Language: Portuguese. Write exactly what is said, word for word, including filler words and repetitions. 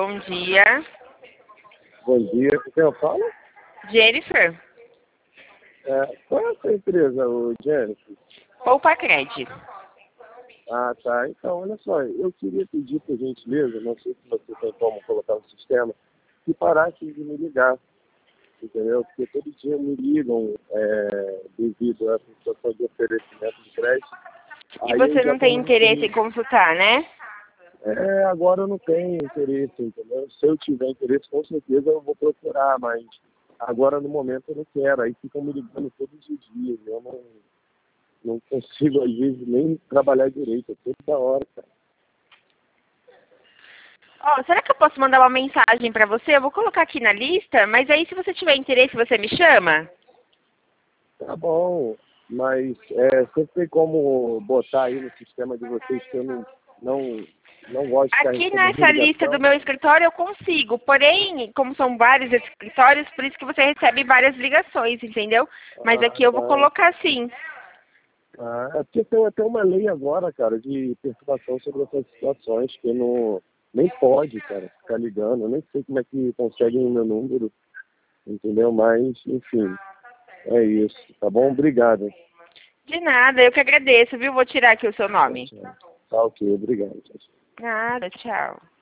Bom dia. Bom dia, com quem eu falo? Jennifer. É, qual é a sua empresa, o Jennifer? Poupa Cred. Ah, tá. Então, olha só, eu queria pedir, por gentileza, não sei se você tem como colocar no sistema, que parasse de me ligar, entendeu? Porque todo dia me ligam é, devido a essa situação de oferecimento de crédito. E Aí eu você já não tem tô interesse em consultar, né? É, agora eu não tenho interesse, entendeu? Se eu tiver interesse, com certeza eu vou procurar, mas agora no momento eu não quero. Aí ficam me ligando todos os dias. Eu não, não consigo, às vezes, nem trabalhar direito. É toda hora, cara. Ó, será que eu posso mandar uma mensagem pra você? Eu vou colocar aqui na lista, mas aí se você tiver interesse, você me chama? Tá bom, mas é, você tem como botar aí no sistema de vocês que eu não, não, não gosto de ficar Aqui recebendo nessa lista do ligação? meu escritório eu consigo, porém, como são vários escritórios, por isso que você recebe várias ligações, entendeu? Mas Ah, aqui eu vou tá. colocar sim. Ah, é porque tem até uma lei agora, cara, de perturbação sobre essas situações, que não, nem pode, cara, ficar ligando. Eu nem sei como é que conseguem o meu número, entendeu? Mas, enfim, é isso, tá bom? Obrigado. De nada, eu que agradeço, viu? Vou tirar aqui o seu Tchau, nome. tchau. Tá ok, obrigado. Tchau, tchau. Nada, tchau.